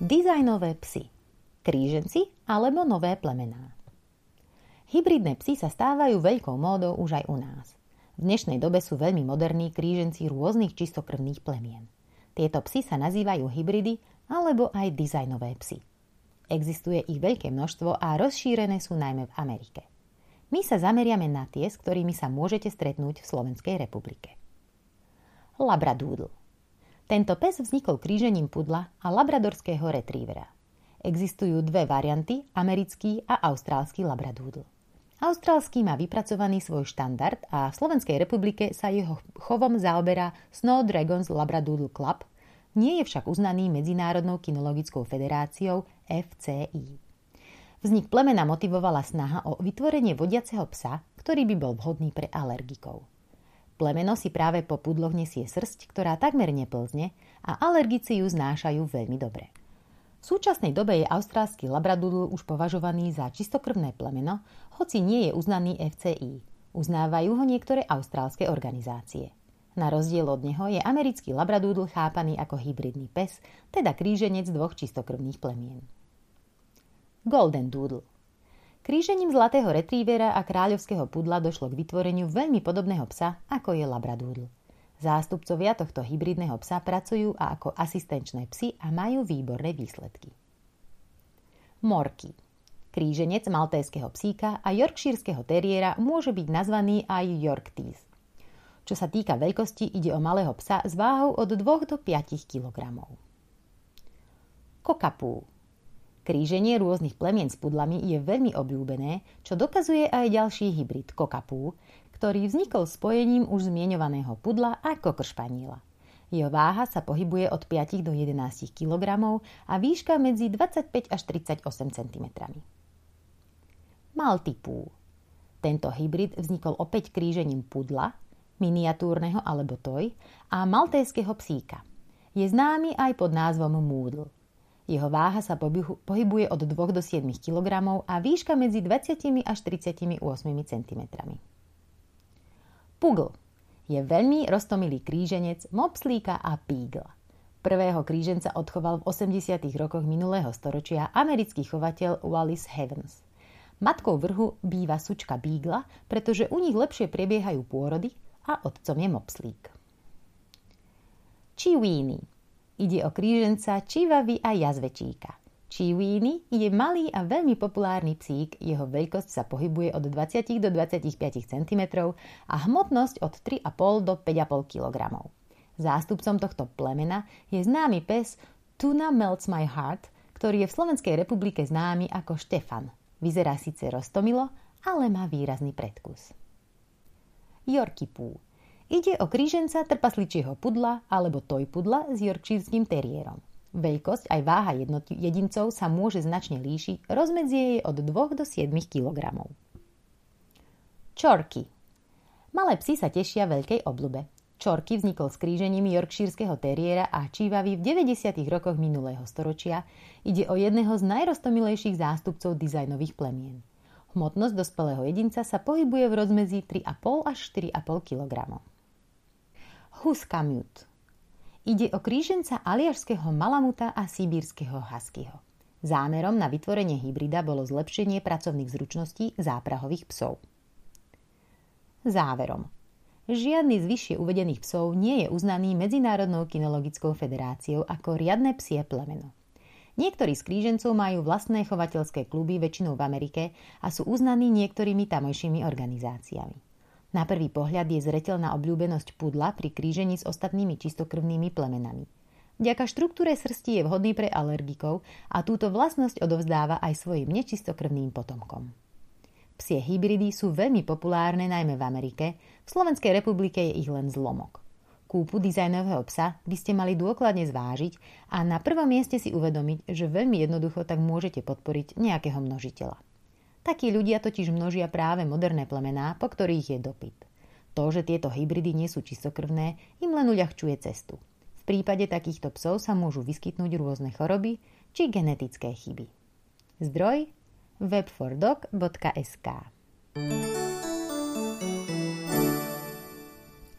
Dizajnové psy. Kríženci alebo nové plemená. Hybridné psy sa stávajú veľkou módou už aj u nás. V dnešnej dobe sú veľmi moderní kríženci rôznych čistokrvných plemien. Tieto psy sa nazývajú hybridy alebo aj dizajnové psy. Existuje ich veľké množstvo a rozšírené sú najmä v Amerike. My sa zameriame na tie, s ktorými sa môžete stretnúť v Slovenskej republike. Labradoodle. Tento pes vznikol krížením pudla a labradorského retrievera. Existujú dve varianty, americký a austrálsky labradoodle. Austrálsky má vypracovaný svoj štandard a v Slovenskej republike sa jeho chovom zaoberá Snowdragons Labradoodle Club, nie je však uznaný Medzinárodnou kinologickou federáciou FCI. Vznik plemena motivovala snaha o vytvorenie vodiaceho psa, ktorý by bol vhodný pre alergikov. Plemeno si práve po pudloch nesie srsť, ktorá takmer neplzne a alergici ju znášajú veľmi dobre. V súčasnej dobe je austrálsky labradoodle už považovaný za čistokrvné plemeno, hoci nie je uznaný FCI. Uznávajú ho niektoré austrálske organizácie. Na rozdiel od neho je americký labradoodle chápaný ako hybridný pes, teda kríženec dvoch čistokrvných plemien. Golden Doodle. Krížením zlatého retrievera a kráľovského pudla došlo k vytvoreniu veľmi podobného psa, ako je labradoodle. Zástupcovia tohto hybridného psa pracujú ako asistenčné psy a majú výborné výsledky. Morky. Kríženec maltéskeho psíka a yorkshírskeho teriéra môže byť nazvaný aj Yorkties. Čo sa týka veľkosti, ide o malého psa s váhou od 2 do 5 kg. Cockapoo. Kríženie rôznych plemien s pudlami je veľmi obľúbené, čo dokazuje aj ďalší hybrid Cockapoo, ktorý vznikol spojením už zmieňovaného pudla a cocker spaniela. Jeho váha sa pohybuje od 5 do 11 kg a výška medzi 25 až 38 cm. Maltipoo. Tento hybrid vznikol opäť krížením pudla, miniatúrneho alebo toy a maltéskeho psíka. Je známy aj pod názvom Moodle. Jeho váha sa pohybuje od 2 do 7 kg a výška medzi 20 až 38 cm. Puggle je veľmi roztomilý kríženec mopslíka a pígla. Prvého kríženca odchoval v 80. rokoch minulého storočia americký chovateľ Wallace Evans. Matkou vrhu býva sučka bígla, pretože u nich lepšie prebiehajú pôrody a otcom je mopslík. Chiweenie. Ide o kríženca čivavy a jazvečíka. Chiweenie je malý a veľmi populárny psík, jeho veľkosť sa pohybuje od 20 do 25 cm a hmotnosť od 3,5 do 5,5 kg. Zástupcom tohto plemena je známy pes Tuna Melts My Heart, ktorý je v Slovenskej republike známy ako Štefan. Vyzerá síce roztomilo, ale má výrazný predkus. Yorkipoo. Ide o kríženca trpasličieho pudla alebo toy pudla s yorkshírskym teriérom. Veľkosť aj váha jedincov sa môže značne líšiť, rozmedzie jej od 2 do 7 kg. Chorky. Malé psy sa tešia veľkej obľube. Chorky vznikol s krížením yorkshírskeho teriéra a čívavy v 90. rokoch minulého storočia. Ide o jedného z najroztomilejších zástupcov dizajnových plemien. Hmotnosť dospelého jedinca sa pohybuje v rozmedzi 3,5 až 4,5 kg. Huskamute. Ide o kríženca aliašského malamuta a sibírskeho huskyho. Zámerom na vytvorenie hybrida bolo zlepšenie pracovných zručností záprahových psov. Záverom. Žiadny z vyššie uvedených psov nie je uznaný Medzinárodnou kinologickou federáciou ako riadne psie plemeno. Niektorí z krížencov majú vlastné chovateľské kluby väčšinou v Amerike a sú uznaní niektorými tamojšími organizáciami. Na prvý pohľad je zreteľná obľúbenosť pudla pri krížení s ostatnými čistokrvnými plemenami. Vďaka štruktúre srsti je vhodný pre alergikov a túto vlastnosť odovzdáva aj svojim nečistokrvným potomkom. Psie hybridy sú veľmi populárne najmä v Amerike, v Slovenskej republike je ich len zlomok. Kúpu dizajnového psa by ste mali dôkladne zvážiť a na prvom mieste si uvedomiť, že veľmi jednoducho tak môžete podporiť nejakého množiteľa. Takí ľudia totiž množia práve moderné plemená, po ktorých je dopyt. To, že tieto hybridy nie sú čistokrvné, im len uľahčuje cestu. V prípade takýchto psov sa môžu vyskytnúť rôzne choroby či genetické chyby. Zdroj webfordog.sk